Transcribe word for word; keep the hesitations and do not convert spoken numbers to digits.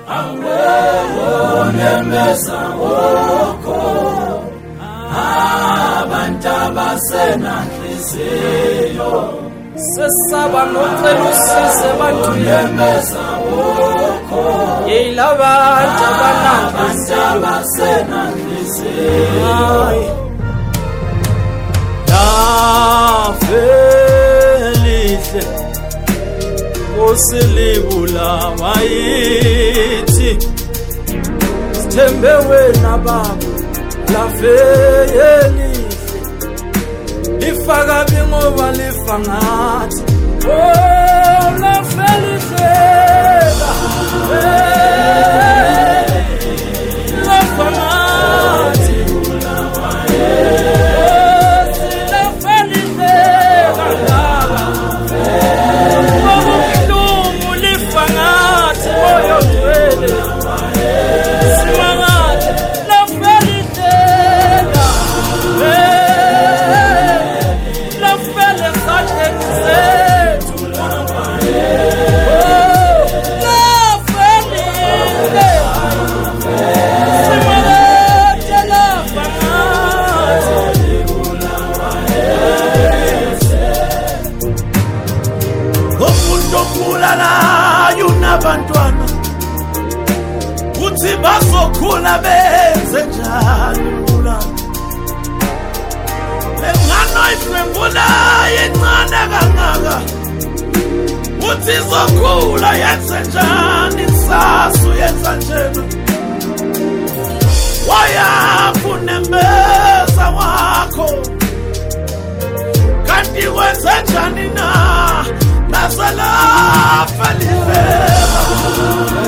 Unemeza woko abantu abasenanhliziyo sesaba nocela usize bantu unemeza woko yilaba abantu abasenanhliziyo Felice usilibula wayithi Sithembe wena baba la felihle lifaka bingoba lifangathi oh la felihle la fangathi abantwana uthi bazokhula benze njani mula engano ifembula yencane kangaka uthi zokhula yenze njani sasu yenza njena wayafunembeza wakho kanti wenze njani na Nasala Felice